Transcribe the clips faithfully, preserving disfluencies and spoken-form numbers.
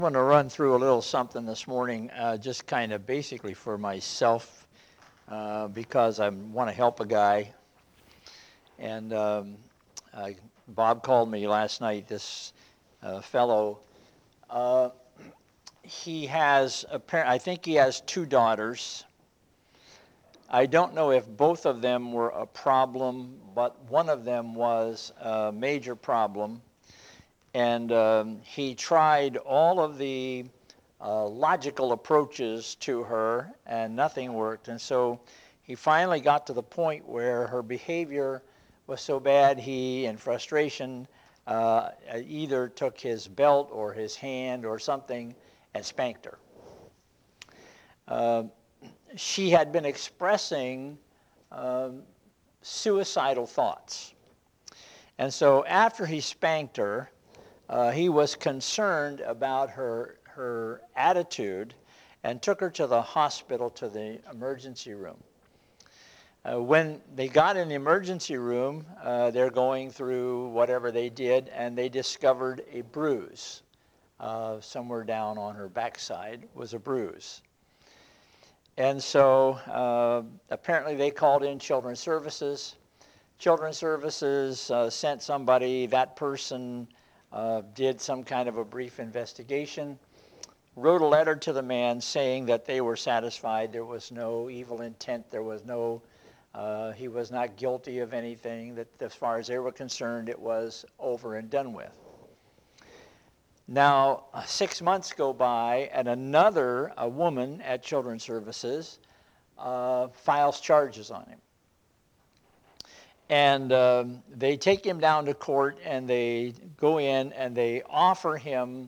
I want to run through a little something this morning, uh, just kind of basically for myself, uh, because I want to help a guy. And um, uh, Bob called me last night, this uh, fellow. Uh, he has, I think he has two daughters. I don't know if both of them were a problem, but one of them was a major problem. And um, he tried all of the uh, logical approaches to her, and nothing worked. And so he finally got to the point where her behavior was so bad, he, in frustration, uh, either took his belt or his hand or something and spanked her. Uh, she had been expressing um, suicidal thoughts. And so after he spanked her, Uh, he was concerned about her, her attitude and took her to the hospital, to the emergency room. Uh, when they got in the emergency room, uh, they're going through whatever they did, and they discovered a bruise. Uh, somewhere down on her backside was a bruise. And so uh, apparently they called in Children's Services. Children's Services uh, sent somebody. That person Uh, did some kind of a brief investigation, wrote a letter to the man saying that they were satisfied, there was no evil intent, there was no, uh, he was not guilty of anything, that as far as they were concerned, it was over and done with. Now, uh, six months go by, and another, a woman at Children's Services, uh, files charges on him. And um, they take him down to court, and they go in and they offer him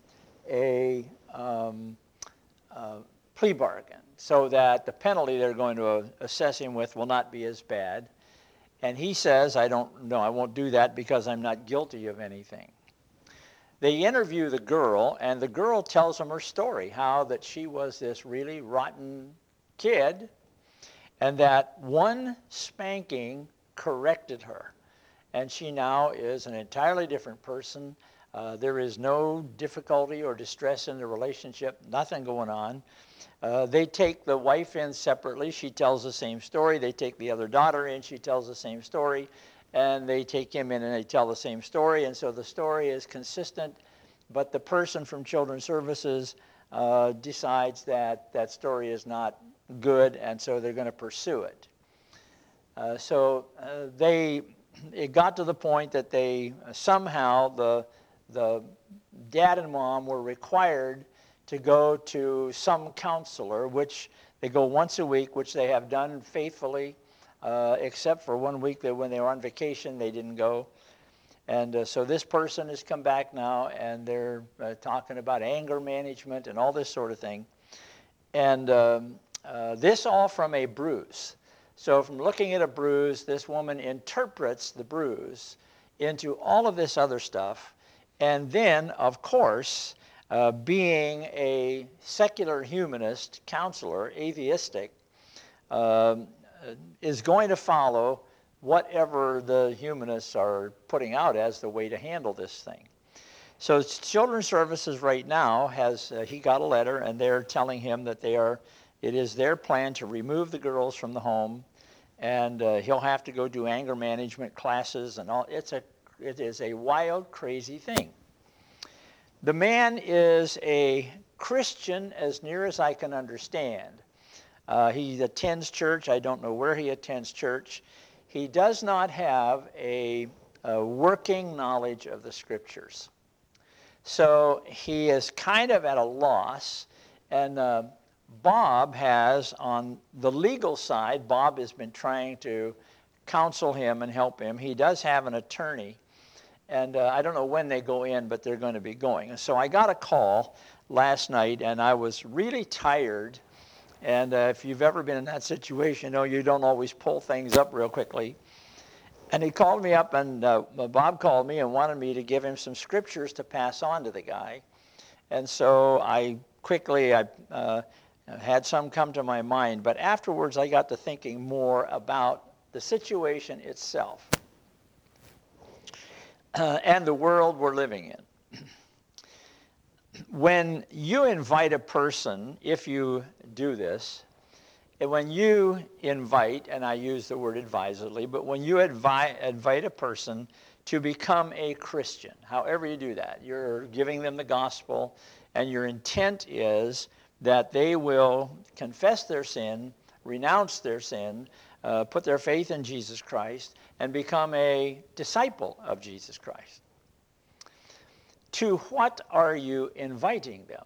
a um, uh, plea bargain so that the penalty they're going to assess him with will not be as bad. And he says, I don't know, I won't do that because I'm not guilty of anything. They interview the girl, and the girl tells them her story, how that she was this really rotten kid, and that one spanking corrected her, and she now is an entirely different person. Uh, there is no difficulty or distress in the relationship, nothing going on. Uh, they take the wife in separately. She tells the same story. They take the other daughter in. She tells the same story. And they take him in and they tell the same story. And so the story is consistent, but the person from Children's Services uh, decides that that story is not good, and so they're going to pursue it. Uh, so uh, they, it got to the point that they uh, somehow, the, the dad and mom were required to go to some counselor, which they go once a week, which they have done faithfully, uh, except for one week that when they were on vacation, they didn't go. And uh, so this person has come back now, and they're uh, talking about anger management and all this sort of thing. And um, uh, this all from a bruise. So from looking at a bruise, this woman interprets the bruise into all of this other stuff. And then, of course, uh, being a secular humanist counselor, atheistic, um, is going to follow whatever the humanists are putting out as the way to handle this thing. So Children's Services right now has, uh, he got a letter, and they're telling him that they are, it is their plan to remove the girls from the home, and uh, he'll have to go do anger management classes and all. It's a, it is a wild, crazy thing. The man is a Christian as near as I can understand. Uh, he attends church. I don't know where he attends church. He does not have a, a working knowledge of the Scriptures. So he is kind of at a loss, and uh, Bob has, on the legal side, Bob has been trying to counsel him and help him. He does have an attorney, and uh, I don't know when they go in, but they're going to be going. And so I got a call last night, and I was really tired, and uh, if you've ever been in that situation, you know you don't always pull things up real quickly. And he called me up, and uh, Bob called me and wanted me to give him some scriptures to pass on to the guy. And so I quickly, I uh, had some come to my mind, but afterwards I got to thinking more about the situation itself uh, and the world we're living in. when you invite a person, if you do this, and when you invite, and I use the word advisedly, but when you advi- invite a person to become a Christian, however you do that, you're giving them the gospel, and your intent is that they will confess their sin, renounce their sin, uh, put their faith in Jesus Christ, and become a disciple of Jesus Christ. To what are you inviting them?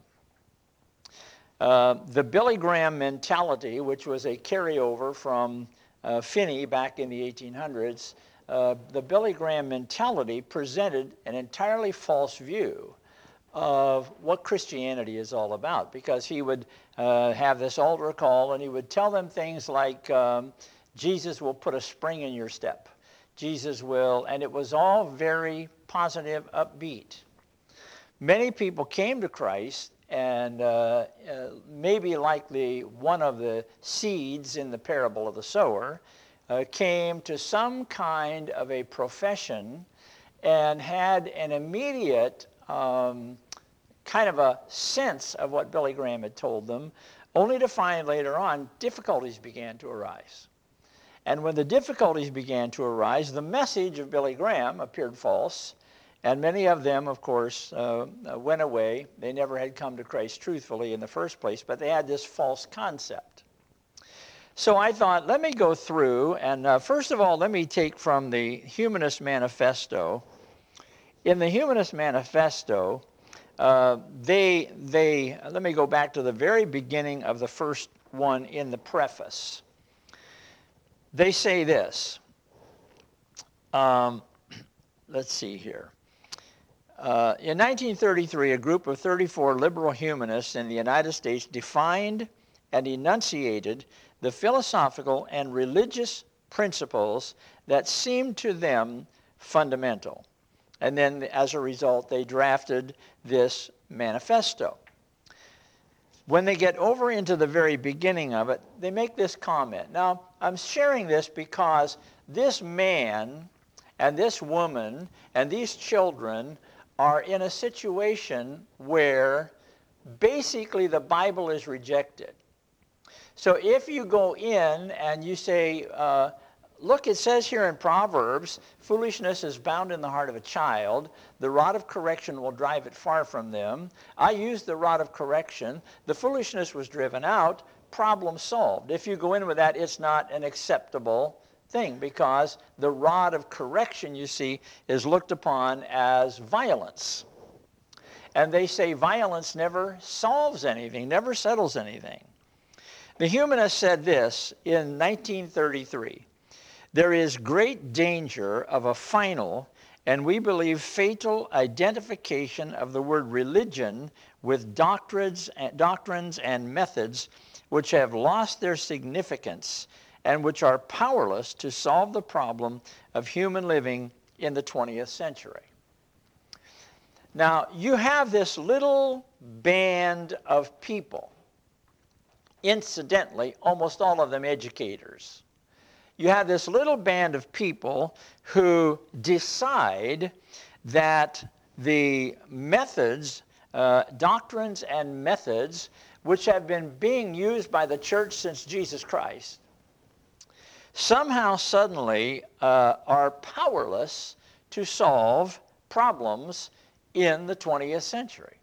Uh, the Billy Graham mentality, which was a carryover from uh, Finney back in the eighteen hundreds, uh, the Billy Graham mentality presented an entirely false view of what Christianity is all about, because he would uh, have this altar call and he would tell them things like, um, Jesus will put a spring in your step. Jesus will, and it was all very positive, upbeat. Many people came to Christ, and uh, uh, maybe like the one of the seeds in the parable of the sower, uh, came to some kind of a profession and had an immediate um, kind of a sense of what Billy Graham had told them, only to find later on difficulties began to arise. And when the difficulties began to arise, the message of Billy Graham appeared false. And many of them, of course, uh, went away. They never had come to Christ truthfully in the first place, but they had this false concept. So I thought, let me go through, and uh, first of all, let me take from the Humanist Manifesto. In the Humanist Manifesto, uh, they, they, let me go back to the very beginning of the first one in the preface. They say this. Um, let's see here. Uh, in nineteen thirty-three, a group of thirty-four liberal humanists in the United States defined and enunciated the philosophical and religious principles that seemed to them fundamental. And then, as a result, they drafted this manifesto. When they get over into the very beginning of it, they make this comment. Now, I'm sharing this because this man and this woman and these children are in a situation where basically the Bible is rejected. So if you go in and you say, uh, look, it says here in Proverbs, foolishness is bound in the heart of a child. The rod of correction will drive it far from them. I used the rod of correction. The foolishness was driven out. Problem solved. If you go in with that, it's not an acceptable thing, because the rod of correction, you see, is looked upon as violence. And they say violence never solves anything, never settles anything. The humanist said this in nineteen thirty-three. There is great danger of a final, and we believe fatal, identification of the word religion with doctrines, doctrines and methods which have lost their significance and which are powerless to solve the problem of human living in the twentieth century. Now, you have this little band of people, incidentally, almost all of them educators. You have this little band of people who decide that the methods, uh, doctrines and methods, which have been being used by the church since Jesus Christ, somehow suddenly uh, are powerless to solve problems in the twentieth century.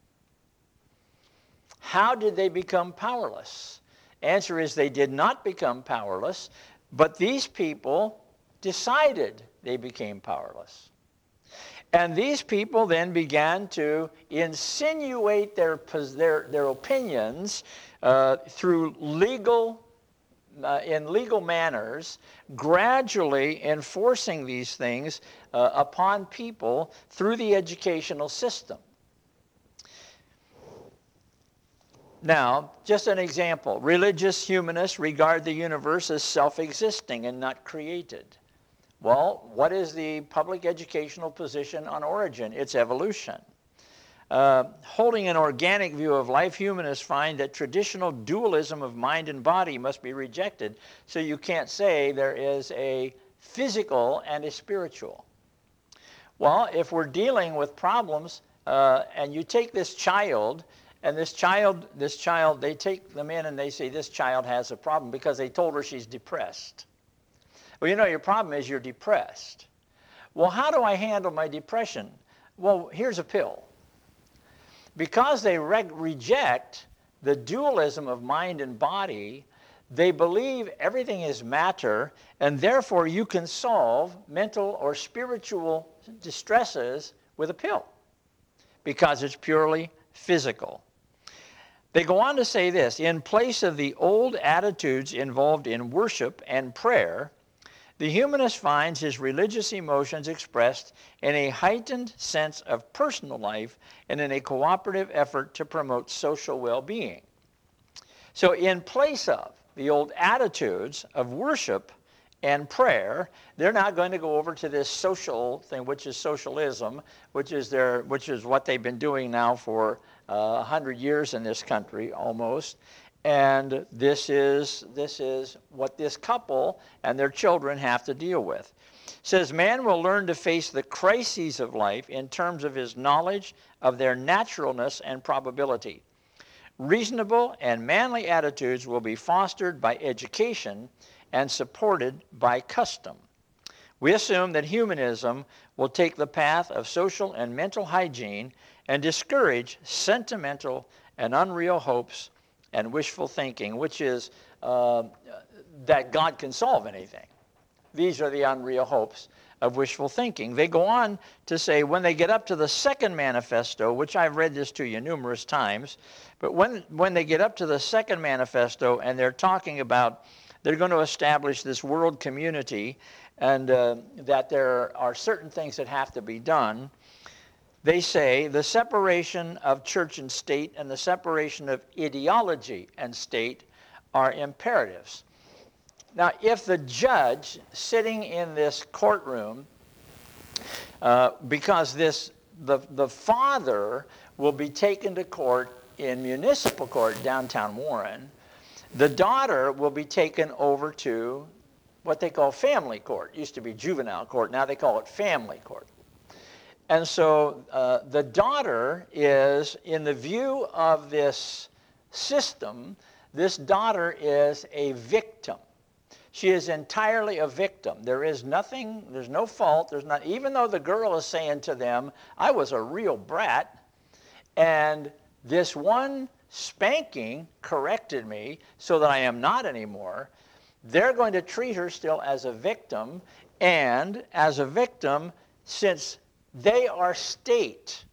How did they become powerless? Answer is they did not become powerless, but these people decided they became powerless. And these people then began to insinuate their, their, their opinions uh, through legal Uh, in legal manners, gradually enforcing these things uh, upon people through the educational system. Now, just an example. Religious humanists regard the universe as self-existing and not created. Well, what is the public educational position on origin? It's evolution. Uh, holding an organic view of life, humanists find that traditional dualism of mind and body must be rejected. So you can't say there is a physical and a spiritual. Well, if we're dealing with problems, uh, and you take this child, and this child, this child, they take them in and they say, this child has a problem because they told her she's depressed. Well, you know, your problem is you're depressed. Well, how do I handle my depression? Well, here's a pill. Because they re- reject the dualism of mind and body, they believe everything is matter, and therefore you can solve mental or spiritual distresses with a pill because it's purely physical. They go on to say this: in place of the old attitudes involved in worship and prayer, the humanist finds his religious emotions expressed in a heightened sense of personal life and in a cooperative effort to promote social well-being. So in place of the old attitudes of worship and prayer, they're not going to go over to this social thing, which is socialism, which is their, which is what they've been doing now for uh, a hundred years in this country almost. And this is, this is what this couple and their children have to deal with. It says, man will learn to face the crises of life in terms of his knowledge of their naturalness and probability. Reasonable and manly attitudes will be fostered by education and supported by custom. We assume that humanism will take the path of social and mental hygiene and discourage sentimental and unreal hopes and wishful thinking, which is uh, that God can solve anything. These are the unreal hopes of wishful thinking. They go on to say when they get up to the second manifesto, which I've read this to you numerous times, but when, when they get up to the second manifesto and they're talking about they're going to establish this world community and uh, that there are certain things that have to be done, they say the separation of church and state and the separation of ideology and state are imperatives. Now, if the judge sitting in this courtroom, uh, because this the, the father will be taken to court in municipal court downtown Warren, the daughter will be taken over to what they call family court. It used to be juvenile court. Now they call it family court. And so uh, the daughter is, in the view of this system, this daughter is a victim. She is entirely a victim. There is nothing, there's no fault, there's not, even though the girl is saying to them, I was a real brat, and this one spanking corrected me so that I am not anymore, they're going to treat her still as a victim, and as a victim, since they are state,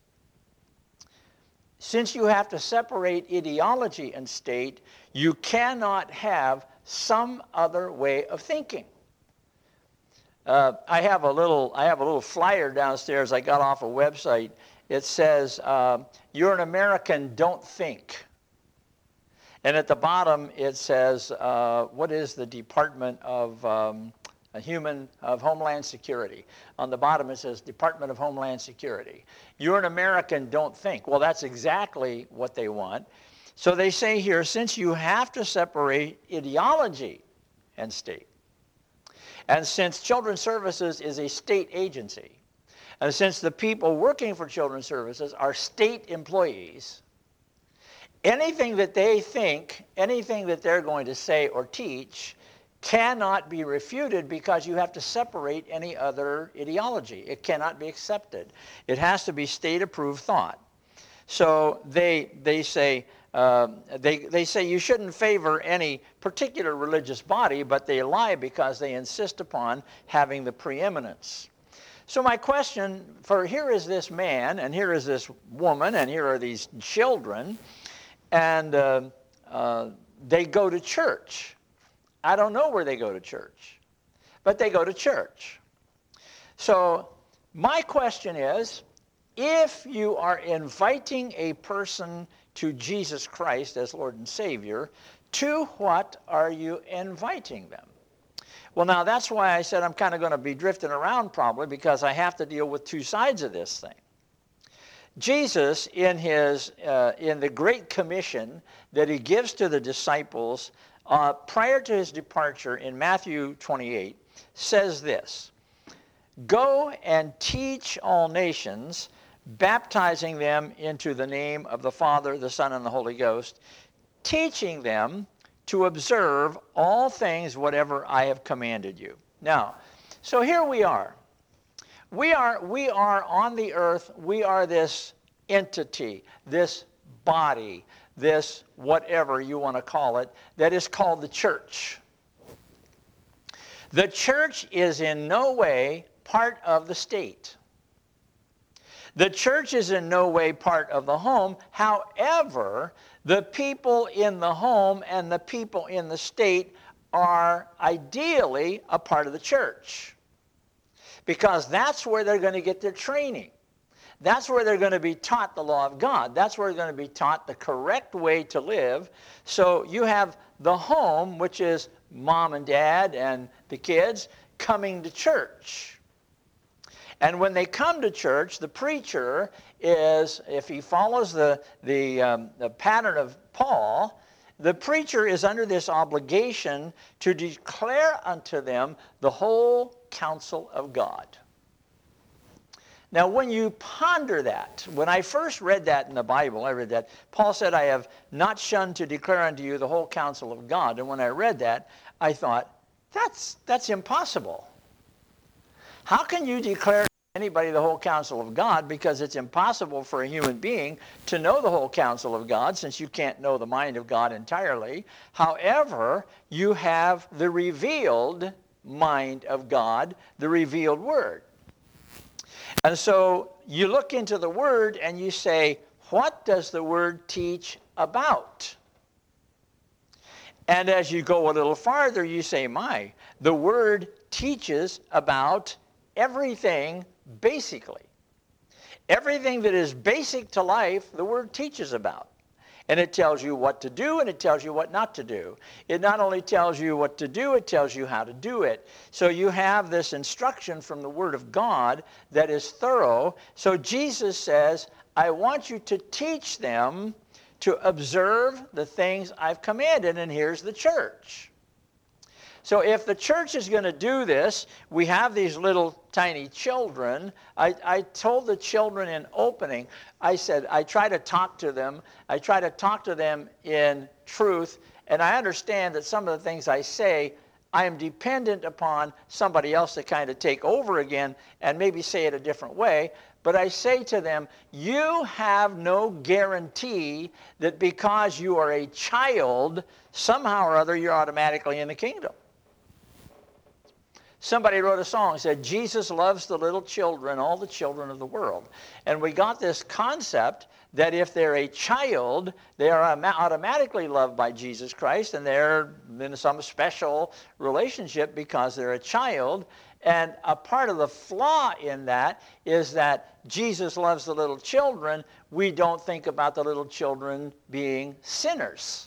since you have to separate ideology and state, you cannot have some other way of thinking. Uh, I have a little, I have a little flyer downstairs I got off a website. It says, uh, "You're an American, don't think." And at the bottom it says, uh, what is the Department of um, Human of Homeland Security? On the bottom it says Department of Homeland Security. You're an American, don't think. Well, that's exactly what they want. So they say here, since you have to separate ideology and state, and since Children's Services is a state agency, and since the people working for Children's Services are state employees, anything that they think, anything that they're going to say or teach cannot be refuted because you have to separate any other ideology. It cannot be accepted. It has to be state-approved thought. So they, they say, Um, they, they say you shouldn't favor any particular religious body, but they lie because they insist upon having the preeminence. So my question for, here is this man, and here is this woman, and here are these children, and uh, uh, they go to church. I don't know where they go to church, but they go to church. So my question is, if you are inviting a person to Jesus Christ as Lord and Savior, to what are you inviting them? Well, now that's why I said I'm kind of going to be drifting around probably, because I have to deal with two sides of this thing. Jesus, in his uh, in the Great Commission that he gives to the disciples uh, prior to his departure in Matthew twenty-eight, says this: "Go and teach all nations, baptizing them into the name of the Father, the Son, and the Holy Ghost, teaching them to observe all things whatever I have commanded you. Now, so here we are. We are, we are on the earth, we are this entity, this body, this whatever you want to call it, that is called the church. The church is in no way part of the state. The church is in no way part of the home. However, the people in the home and the people in the state are ideally a part of the church, because that's where they're going to get their training. That's where they're going to be taught the law of God. That's where they're going to be taught the correct way to live. So you have the home, which is mom and dad and the kids, coming to church. And when they come to church, the preacher is, if he follows the, the, um, the pattern of Paul, the preacher is under this obligation to declare unto them the whole counsel of God. Now, when you ponder that, when I first read that in the Bible, I read that, Paul said, I have not shunned to declare unto you the whole counsel of God. And when I read that, I thought, that's, that's impossible. How can you declare to anybody the whole counsel of God? Because it's impossible for a human being to know the whole counsel of God, since you can't know the mind of God entirely. However, you have the revealed mind of God, the revealed word. And so you look into the word and you say, what does the word teach about? And as you go a little farther, you say, my, the word teaches about everything basically. Everything that is basic to life, the word teaches about. And it tells you what to do, and it tells you what not to do. It not only tells you what to do, it tells you how to do it. So you have this instruction from the Word of God that is thorough. So Jesus says, I want you to teach them to observe the things I've commanded, and here's the church. So if the church is going to do this, we have these little tiny children. I, I told the children in opening, I said, I try to talk to them. I try to talk to them in truth. And I understand that some of the things I say, I am dependent upon somebody else to kind of take over again and maybe say it a different way. But I say to them, you have no guarantee that because you are a child, somehow or other you're automatically in the kingdom. Somebody wrote a song and said, Jesus loves the little children, all the children of the world. And we got this concept that if they're a child, they are automatically loved by Jesus Christ, and they're in some special relationship because they're a child. And a part of the flaw in that is that Jesus loves the little children. We don't think about the little children being sinners.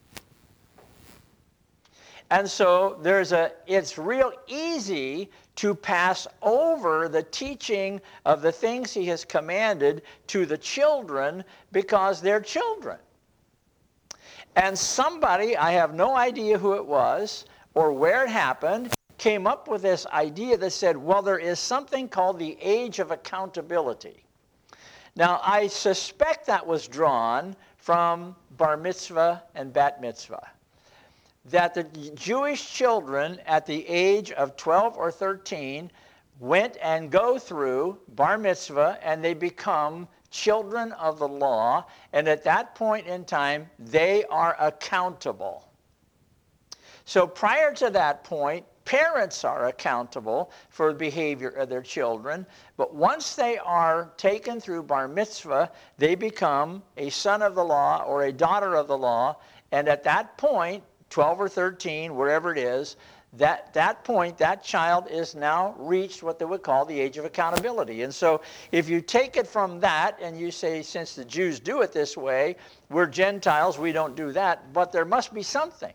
And so there's a, it's real easy to pass over the teaching of the things he has commanded to the children because they're children. And somebody, I have no idea who it was or where it happened, came up with this idea that said, well, there is something called the age of accountability. Now, I suspect that was drawn from bar mitzvah and bat mitzvah. That the Jewish children at the age of twelve or thirteen went and go through bar mitzvah, and they become children of the law, and at that point in time, they are accountable. So prior to that point, parents are accountable for the behavior of their children, but once they are taken through bar mitzvah, they become a son of the law or a daughter of the law, and at that point, twelve or thirteen, wherever it is, that that point, that child is now reached what they would call the age of accountability. And so if you take it from that and you say, since the Jews do it this way, we're Gentiles, we don't do that, but there must be something.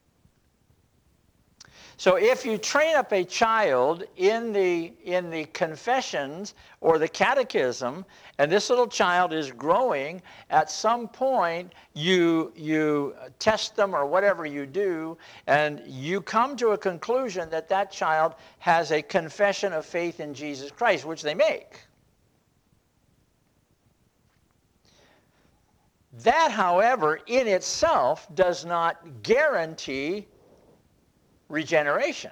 So if you train up a child in the, in the confessions or the catechism, and this little child is growing, at some point you, you test them or whatever you do, and you come to a conclusion that that child has a confession of faith in Jesus Christ, which they make. That, however, in itself does not guarantee regeneration.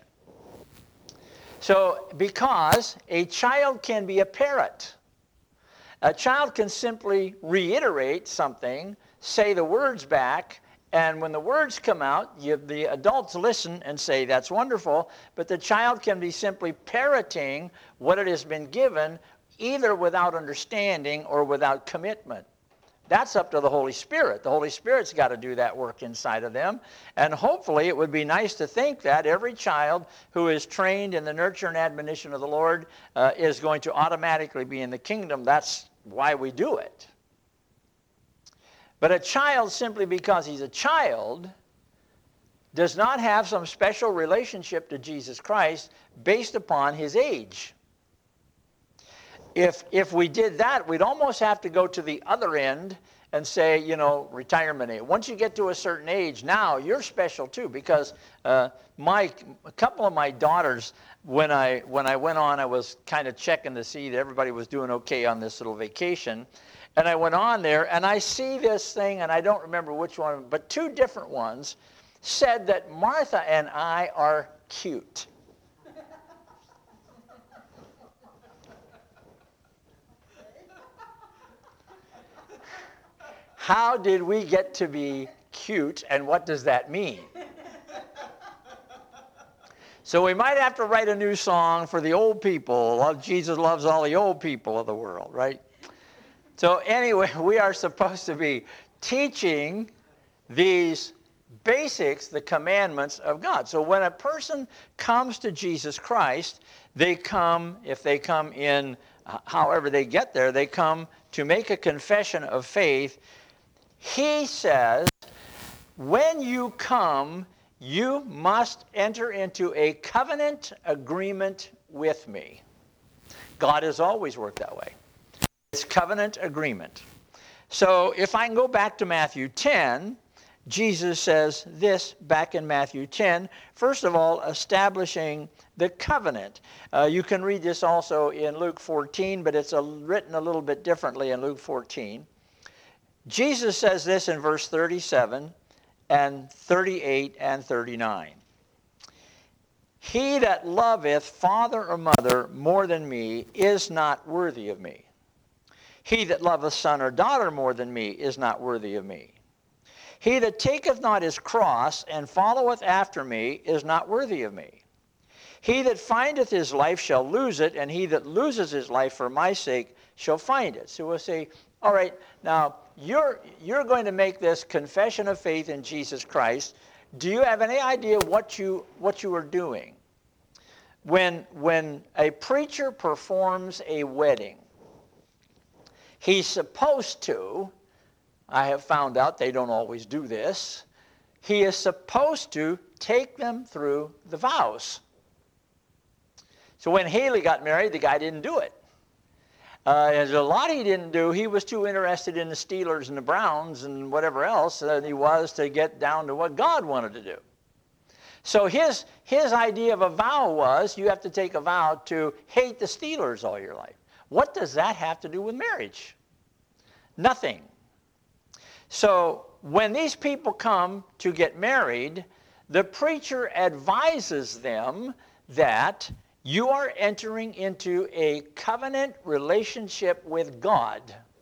So, because a child can be a parrot, a child can simply reiterate something, say the words back, and when the words come out, you, the adults listen and say, that's wonderful, but the child can be simply parroting what it has been given, either without understanding or without commitment. That's up to the Holy Spirit. The Holy Spirit's got to do that work inside of them. And hopefully it would be nice to think that every child who is trained in the nurture and admonition of the Lord uh, is going to automatically be in the kingdom. That's why we do it. But a child, simply because he's a child, does not have some special relationship to Jesus Christ based upon his age. If, if we did that, we'd almost have to go to the other end and say, you know, retirement age. Once you get to a certain age, now you're special too, because uh, my, a couple of my daughters, when I, when I went on, I was kind of checking to see that everybody was doing okay on this little vacation. And I went on there, and I see this thing, and I don't remember which one, but two different ones said that Martha and I are cute. How did we get to be cute, and what does that mean? So we might have to write a new song for the old people. Love, Jesus loves all the old people of the world, right? So anyway, we are supposed to be teaching these basics, the commandments of God. So when a person comes to Jesus Christ, they come, if they come in, however they get there, they come to make a confession of faith. He says, when you come, you must enter into a covenant agreement with me. God has always worked that way. It's covenant agreement. So if I can go back to Matthew ten, Jesus says this back in Matthew ten, first of all, establishing the covenant. Uh, you can read this also in Luke fourteen, but it's a, written a little bit differently in Luke fourteen. Jesus says this in verse thirty-seven and thirty-eight and thirty-nine. He that loveth father or mother more than me is not worthy of me. He that loveth son or daughter more than me is not worthy of me. He that taketh not his cross and followeth after me is not worthy of me. He that findeth his life shall lose it, and he that loses his life for my sake shall find it. So we'll say, all right, now you're, you're going to make this confession of faith in Jesus Christ. Do you have any idea what you, what you are doing? When, when a preacher performs a wedding, he's supposed to, I have found out they don't always do this, he is supposed to take them through the vows. So when Haley got married, the guy didn't do it. Uh, there's a lot he didn't do. He was too interested in the Steelers and the Browns and whatever else than he was to get down to what God wanted to do. So his, his idea of a vow was you have to take a vow to hate the Steelers all your life. What does that have to do with marriage? Nothing. So when these people come to get married, the preacher advises them that you are entering into a covenant relationship with God.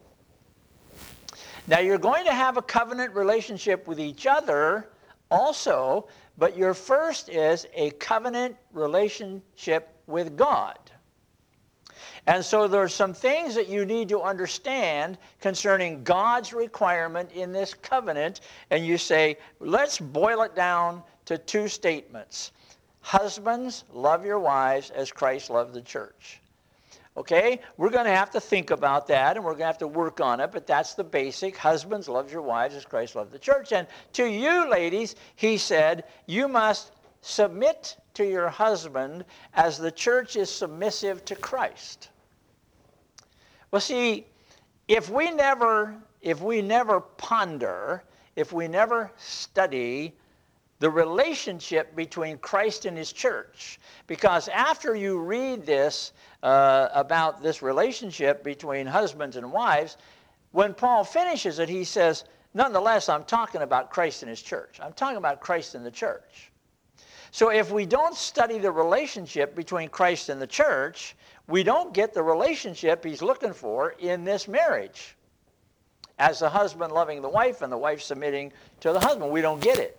Now you're going to have a covenant relationship with each other also, but your first is a covenant relationship with God. And so there's some things that you need to understand concerning God's requirement in this covenant, and you say, let's boil it down to two statements. Husbands, love your wives as Christ loved the church. Okay? We're going to have to think about that, and we're going to have to work on it, but that's the basic. Husbands, love your wives as Christ loved the church. And to you, ladies, he said, you must submit to your husband as the church is submissive to Christ. Well, see, if we never, if we never ponder, if we never study the relationship between Christ and his church, because after you read this uh, about this relationship between husbands and wives, when Paul finishes it, he says, nonetheless, I'm talking about Christ and his church. I'm talking about Christ and the church. So if we don't study the relationship between Christ and the church, we don't get the relationship he's looking for in this marriage. As the husband loving the wife and the wife submitting to the husband. We don't get it.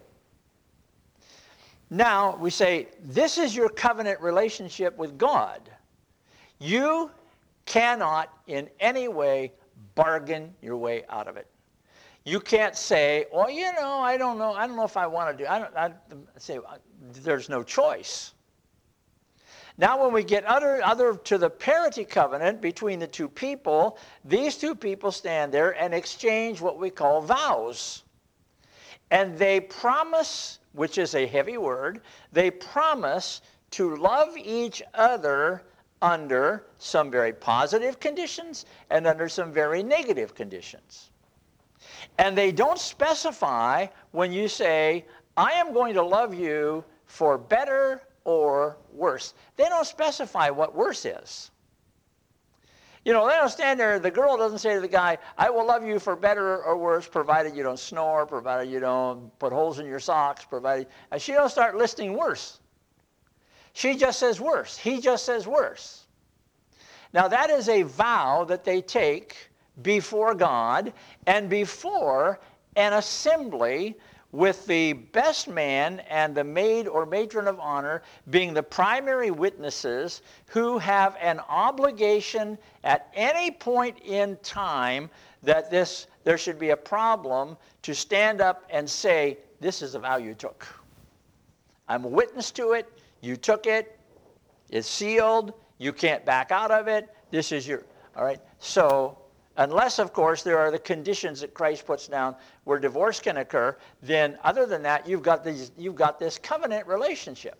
Now, we say, this is your covenant relationship with God. You cannot in any way bargain your way out of it. You can't say, well, you know, I don't know. I don't know if I want to do. I don't. I say there's no choice. Now, when we get other, other to the parity covenant between the two people, these two people stand there and exchange what we call vows. And they promise, which is a heavy word, they promise to love each other under some very positive conditions and under some very negative conditions. And they don't specify when you say, I am going to love you for better or worse. They don't specify what worse is. You know, they don't stand there, the girl doesn't say to the guy, I will love you for better or worse, provided you don't snore, provided you don't put holes in your socks, provided, and she don't start listing worse. She just says worse. He just says worse. Now that is a vow that they take before God and before an assembly with the best man and the maid or matron of honor being the primary witnesses who have an obligation at any point in time that this there should be a problem to stand up and say, this is a vow you took. I'm a witness to it. You took it. It's sealed. You can't back out of it. This is your, all right? So, unless, of course, there are the conditions that Christ puts down where divorce can occur, then other than that, you've got, these, you've got this covenant relationship.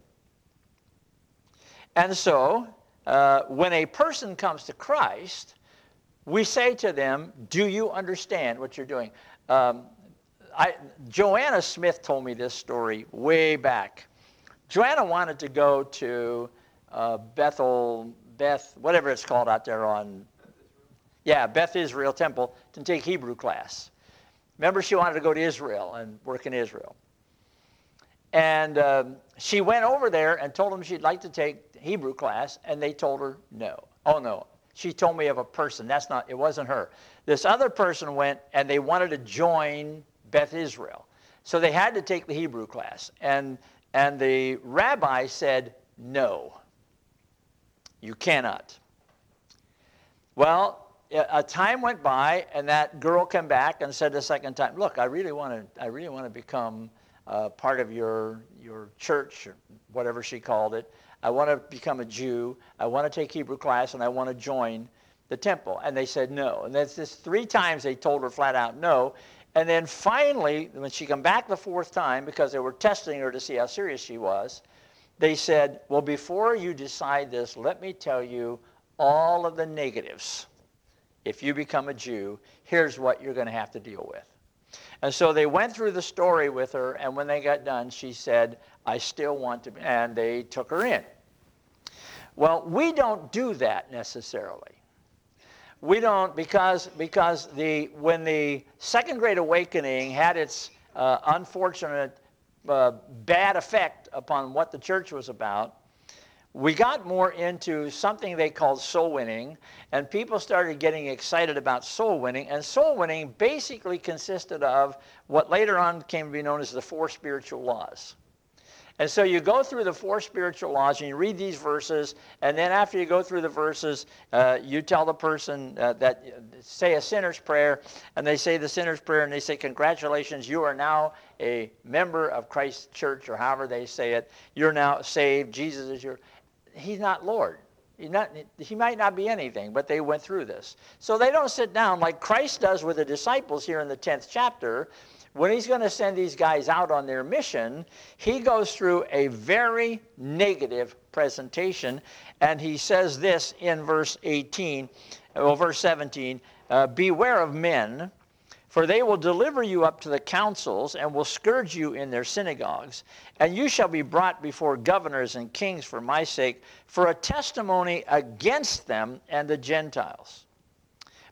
And so, uh, when a person comes to Christ, we say to them, do you understand what you're doing? Um, I, Joanna Smith told me this story way back. Joanna wanted to go to uh, Bethel, Beth, whatever it's called out there on, yeah, Beth Israel Temple, to take Hebrew class. Remember, she wanted to go to Israel and work in Israel. And um, she went over there and told them she'd like to take Hebrew class, and they told her no. Oh, no. She told me of a person. That's not, it wasn't her. This other person went, and they wanted to join Beth Israel. So they had to take the Hebrew class. And, and the rabbi said, no, you cannot. Well, a time went by, and that girl came back and said the second time, look, I really want to, I really want to become uh, part of your, your church, or whatever she called it. I want to become a Jew. I want to take Hebrew class, and I want to join the temple. And they said no. And that's just three times they told her flat out no. And then finally, when she came back the fourth time, because they were testing her to see how serious she was, they said, well, before you decide this, let me tell you all of the negatives. If you become a Jew, here's what you're going to have to deal with. And so they went through the story with her, and when they got done, she said, I still want to be, and they took her in. Well, we don't do that necessarily. We don't, because, because the, when the Second Great Awakening had its uh, unfortunate uh, bad effect upon what the church was about, we got more into something they called soul winning, and people started getting excited about soul winning, and soul winning basically consisted of what later on came to be known as the four spiritual laws. And so you go through the four spiritual laws, and you read these verses, and then after you go through the verses, uh, you tell the person uh, that, say a sinner's prayer, and they say the sinner's prayer, and they say, congratulations, you are now a member of Christ's church, or however they say it. You're now saved. Jesus is your... He's not Lord. He's not, he might not be anything, but they went through this. So they don't sit down like Christ does with the disciples here in the tenth chapter. When he's going to send these guys out on their mission, he goes through a very negative presentation, and he says this in verse eighteen, well, verse seventeen, uh, beware of men, for they will deliver you up to the councils and will scourge you in their synagogues. And you shall be brought before governors and kings for my sake, for a testimony against them and the Gentiles.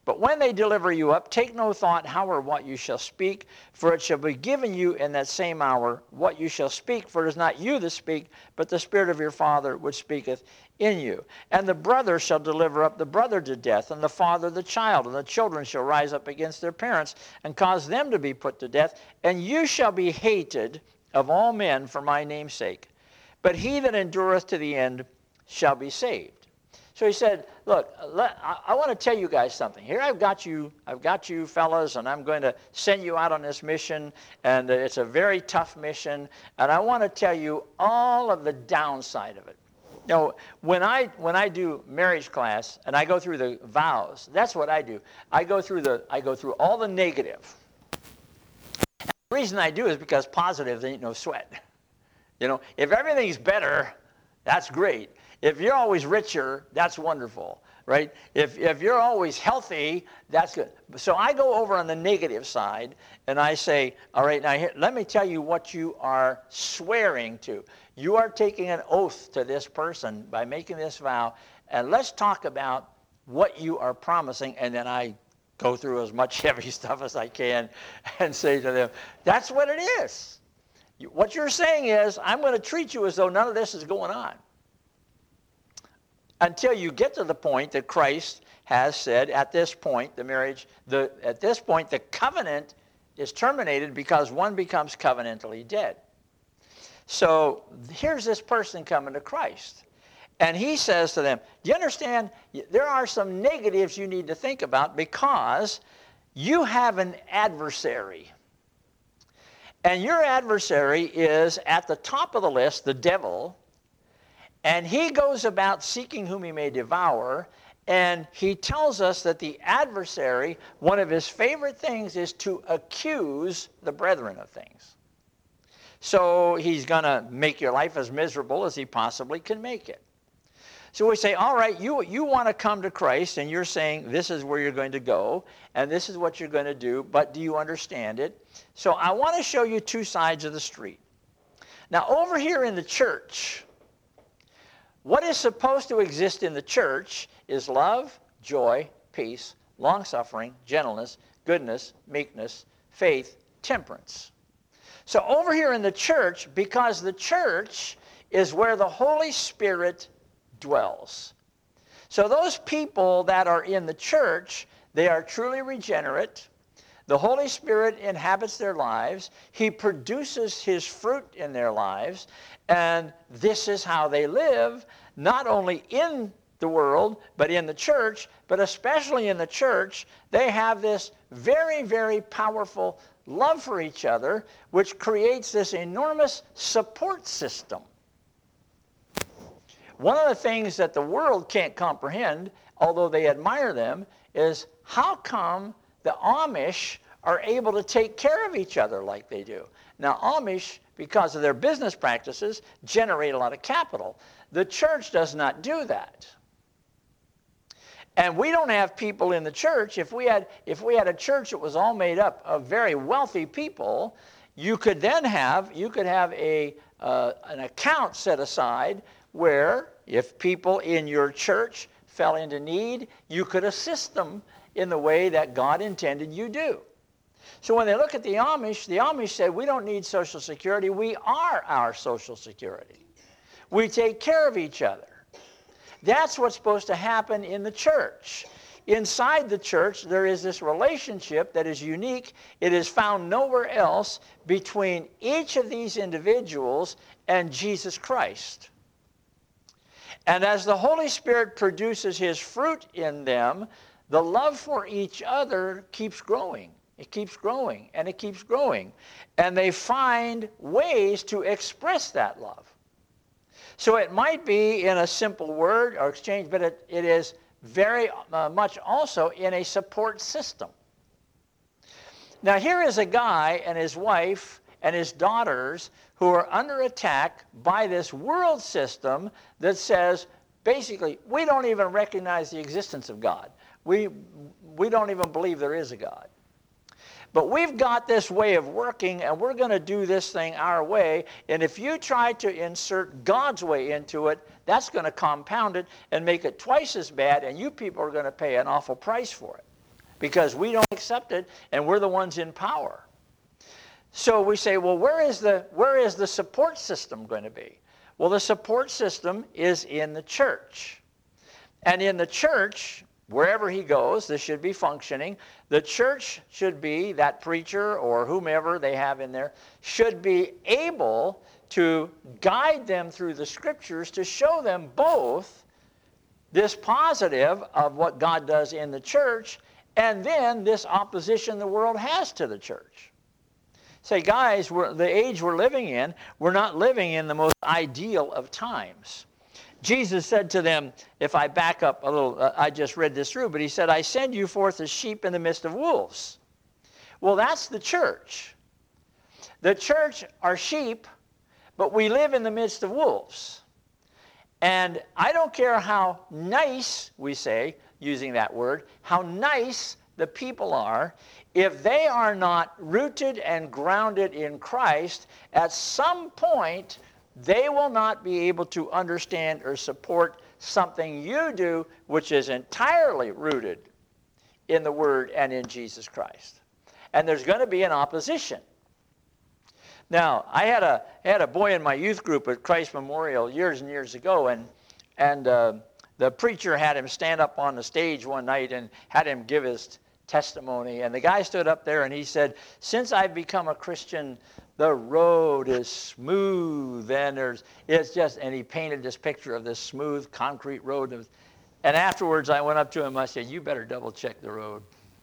But when they deliver you up, take no thought how or what you shall speak, for it shall be given you in that same hour what you shall speak. For it is not you that speak, but the Spirit of your Father which speaketh in you. And the brother shall deliver up the brother to death, and the father the child, and the children shall rise up against their parents, and cause them to be put to death. And you shall be hated of all men for my name's sake. But he that endureth to the end shall be saved. So he said, look, let, I, I want to tell you guys something. Here I've got you, I've got you fellas, and I'm going to send you out on this mission, and it's a very tough mission, and I want to tell you all of the downside of it. You know, when I, when I do marriage class, and I go through the vows, that's what I do. I go through, the, I go through all the negative. And the reason I do is because positive ain't no sweat. You know, if everything's better, that's great. If you're always richer, that's wonderful, right? If, if you're always healthy, that's good. So I go over on the negative side, and I say, all right, now here, let me tell you what you are swearing to. You are taking an oath to this person by making this vow, and let's talk about what you are promising, and then I go through as much heavy stuff as I can and say to them, that's what it is. What you're saying is, I'm going to treat you as though none of this is going on. Until you get to the point that Christ has said, at this point, the marriage, the, at this point, the covenant is terminated because one becomes covenantally dead. So here's this person coming to Christ. And he says to them, do you understand? There are some negatives you need to think about because you have an adversary. And your adversary is at the top of the list, the devil. And he goes about seeking whom he may devour, and he tells us that the adversary, one of his favorite things is to accuse the brethren of things. So he's going to make your life as miserable as he possibly can make it. So we say, all right, you, you want to come to Christ, and you're saying this is where you're going to go, and this is what you're going to do, but do you understand it? So I want to show you two sides of the street. Now over here in the church, what is supposed to exist in the church is love, joy, peace, long-suffering, gentleness, goodness, meekness, faith, temperance. So over here in the church, because the church is where the Holy Spirit dwells. So those people that are in the church, they are truly regenerate. The Holy Spirit inhabits their lives. He produces his fruit in their lives. And this is how they live, not only in the world, but in the church, but especially in the church. They have this very, very powerful love for each other, which creates this enormous support system. One of the things that the world can't comprehend, although they admire them, is how come the Amish are able to take care of each other like they do. Now, Amish, because of their business practices, generate a lot of capital. The church does not do that. And we don't have people in the church. If we had, if we had a church that was all made up of very wealthy people, you could then have, you could have a, uh, an account set aside where if people in your church fell into need, you could assist them in the way that God intended you do. So when they look at the Amish, the Amish say, we don't need Social Security. We are our Social Security. We take care of each other. That's what's supposed to happen in the church. Inside the church, there is this relationship that is unique. It is found nowhere else between each of these individuals and Jesus Christ. And as the Holy Spirit produces his fruit in them, the love for each other keeps growing. It keeps growing, and it keeps growing. And they find ways to express that love. So it might be in a simple word or exchange, but it, it is very uh, much also in a support system. Now here is a guy and his wife and his daughters who are under attack by this world system that says, basically, we don't even recognize the existence of God. We, we don't even believe there is a God. But we've got this way of working, and we're going to do this thing our way. And if you try to insert God's way into it, that's going to compound it and make it twice as bad, and you people are going to pay an awful price for it. because we don't accept it, and we're the ones in power. So we say, well, where is the, where is the support system going to be? Well, the support system is in the church. And in the church, wherever he goes, this should be functioning. The church should be, that preacher or whomever they have in there, should be able to guide them through the scriptures to show them both this positive of what God does in the church and then this opposition the world has to the church. Say, guys, we're, the age we're living in, we're not living in the most ideal of times. Jesus said to them, if I back up a little, uh, I just read this through, but he said, I send you forth as sheep in the midst of wolves. Well, that's the church. The church are sheep, but we live in the midst of wolves. And I don't care how nice, we say, using that word, how nice the people are, if they are not rooted and grounded in Christ, at some point, they will not be able to understand or support something you do which is entirely rooted in the Word and in Jesus Christ. And there's going to be an opposition. Now, I had a had a boy in my youth group at Christ Memorial years and years ago, and and uh, the preacher had him stand up on the stage one night and had him give his testimony. And the guy stood up there and he said, since I've become a Christian, the road is smooth, and there's it's just, and he painted this picture of this smooth concrete road. And afterwards, I went up to him. I said, you better double check the road.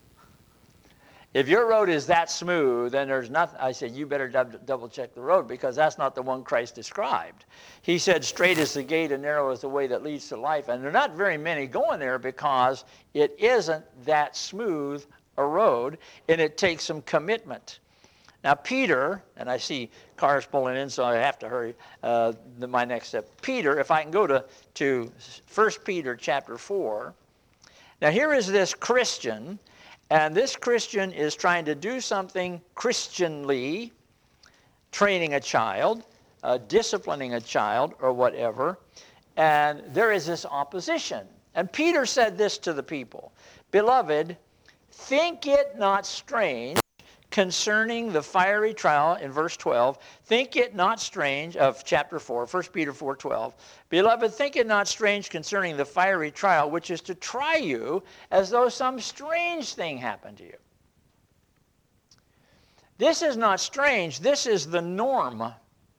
If your road is that smooth, then there's nothing. I said, you better double check the road, because that's not the one Christ described. He said, straight is the gate and narrow is the way that leads to life. And there are not very many going there because it isn't that smooth a road, and it takes some commitment. Now, Peter, and I see cars pulling in, so I have to hurry, uh, the, my next step. Peter, if I can go to, to First Peter chapter four. Now, here is this Christian, and this Christian is trying to do something Christianly, training a child, uh, disciplining a child, or whatever, and there is this opposition. And Peter said this to the people, Beloved, think it not strange concerning the fiery trial, in verse twelve, think it not strange, of chapter four, First Peter four twelve, Beloved, think it not strange concerning the fiery trial, which is to try you as though some strange thing happened to you. This is not strange. This is the norm.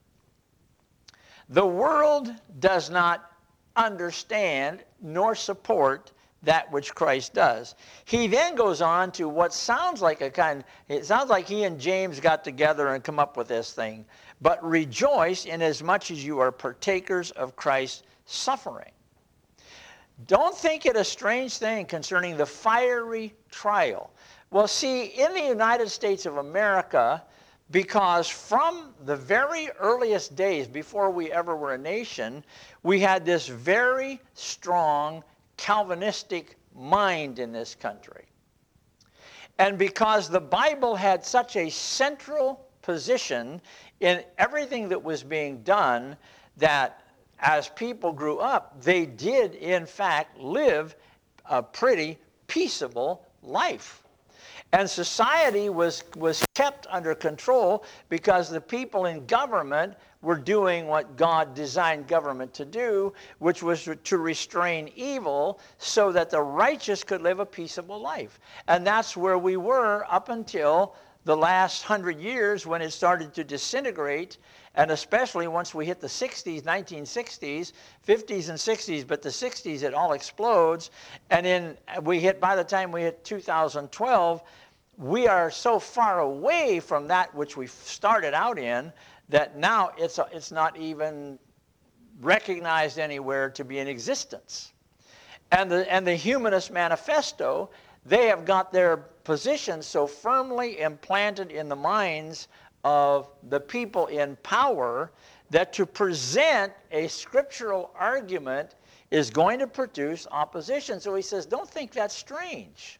The world does not understand nor support that which Christ does. He then goes on to what sounds like a kind, it sounds like he and James got together and come up with this thing. But rejoice inasmuch as you are partakers of Christ's suffering. Don't think it a strange thing concerning the fiery trial. Well, see, in the United States of America, because from the very earliest days before we ever were a nation, we had this very strong Calvinistic mind in this country. And because the Bible had such a central position in everything that was being done, that as people grew up, they did in fact live a pretty peaceable life. And society was, was kept under control because the people in government were doing what God designed government to do, which was to restrain evil so that the righteous could live a peaceable life. And that's where we were up until the last hundred years, when it started to disintegrate, and especially once we hit the sixties, nineteen sixties, fifties and sixties, but the sixties it all explodes, and then we hit, by the time we hit two thousand twelve, we are so far away from that which we started out in that now it's, a, it's not even recognized anywhere to be in existence. And the, and the Humanist Manifesto, they have got their position so firmly implanted in the minds of the people in power that to present a scriptural argument is going to produce opposition. So he says, don't think that's strange.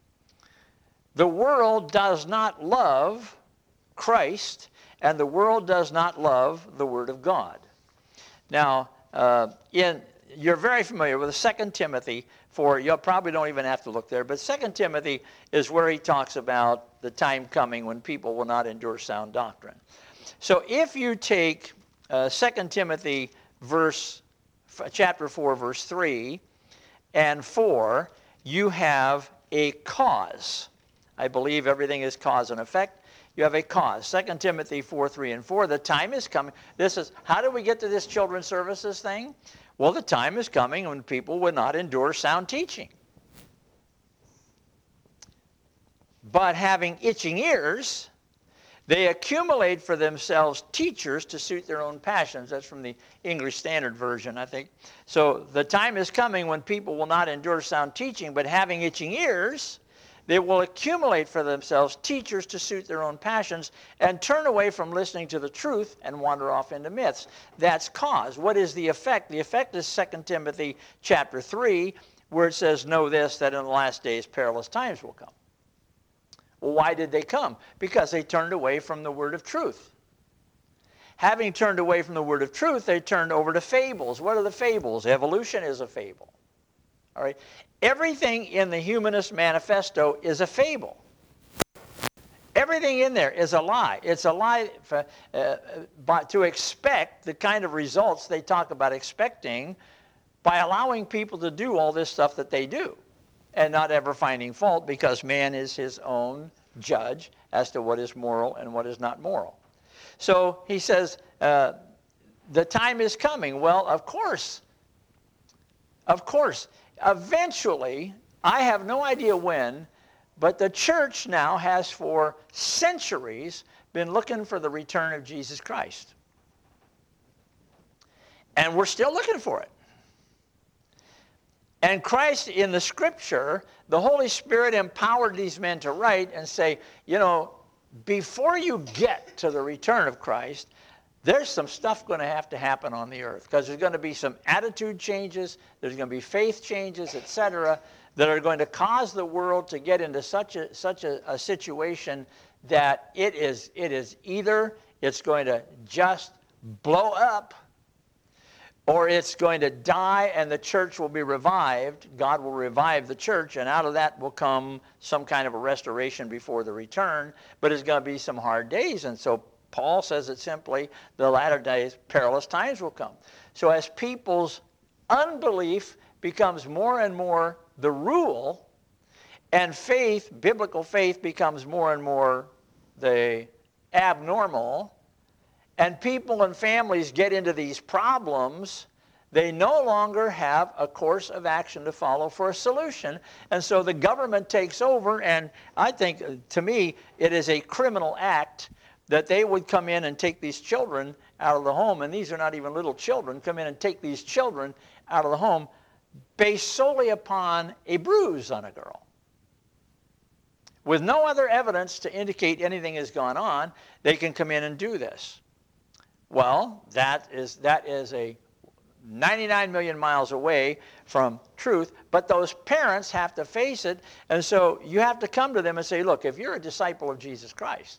The world does not love Christ, and the world does not love the Word of God. Now, uh, in you're very familiar with Second Timothy four. You probably don't even have to look there, but Second Timothy is where he talks about the time coming when people will not endure sound doctrine. So if you take uh, Second Timothy verse, chapter four, verse three and four, you have a cause. I believe everything is cause and effect. You have a cause. Second Timothy four, three, and four, the time is coming. This is, how do we get to this children's services thing? Well, the time is coming when people will not endure sound teaching. But having itching ears, they accumulate for themselves teachers to suit their own passions. That's from the English Standard Version, I think. So the time is coming when people will not endure sound teaching, but having itching ears, they will accumulate for themselves teachers to suit their own passions and turn away from listening to the truth and wander off into myths. That's cause. What is the effect? The effect is Second Timothy chapter three, where it says, know this, that in the last days perilous times will come. Well, why did they come? Because they turned away from the word of truth. Having turned away from the word of truth, they turned over to fables. What are the fables? Evolution is a fable. All right. Everything in the Humanist Manifesto is a fable. Everything in there is a lie. It's a lie for, uh, but to expect the kind of results they talk about expecting by allowing people to do all this stuff that they do and not ever finding fault, because man is his own judge as to what is moral and what is not moral. So he says, uh, the time is coming. Well, of course. Of course. Eventually, I have no idea when, but the church now has for centuries been looking for the return of Jesus Christ. And we're still looking for it. And Christ, in the Scripture, the Holy Spirit empowered these men to write and say, you know, before you get to the return of Christ, there's some stuff going to have to happen on the earth, because there's going to be some attitude changes, there's going to be faith changes, et cetera, that are going to cause the world to get into such a such a, a situation that it is it is either it's going to just blow up, or it's going to die and the church will be revived. God will revive the church, and out of that will come some kind of a restoration before the return. But it's going to be some hard days, and so Paul says it simply, the latter days, perilous times will come. So as people's unbelief becomes more and more the rule, and faith, biblical faith, becomes more and more the abnormal, and people and families get into these problems, they no longer have a course of action to follow for a solution. And so the government takes over, and I think, to me, it is a criminal act that they would come in and take these children out of the home, and these are not even little children, come in and take these children out of the home based solely upon a bruise on a girl. With no other evidence to indicate anything has gone on, they can come in and do this. Well, that is, that is a ninety-nine million miles away from truth, but those parents have to face it, and so you have to come to them and say, look, if you're a disciple of Jesus Christ,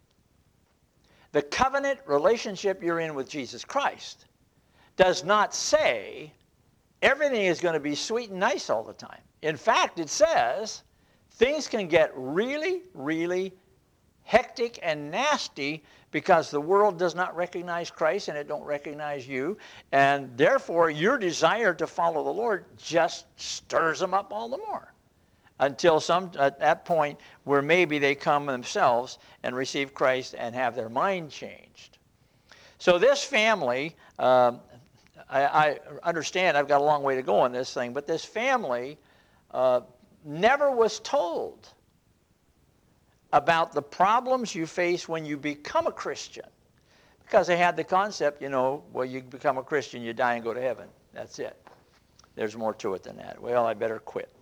the covenant relationship you're in with Jesus Christ does not say everything is going to be sweet and nice all the time. In fact, it says things can get really, really hectic and nasty because the world does not recognize Christ and it don't recognize you, and therefore your desire to follow the Lord just stirs them up all the more, until some at that point where maybe they come themselves and receive Christ and have their mind changed. So this family, um, I, I understand I've got a long way to go on this thing, but this family uh, never was told about the problems you face when you become a Christian, because they had the concept, you know, well, you become a Christian, you die and go to heaven. That's it. There's more to it than that. Well, I better quit.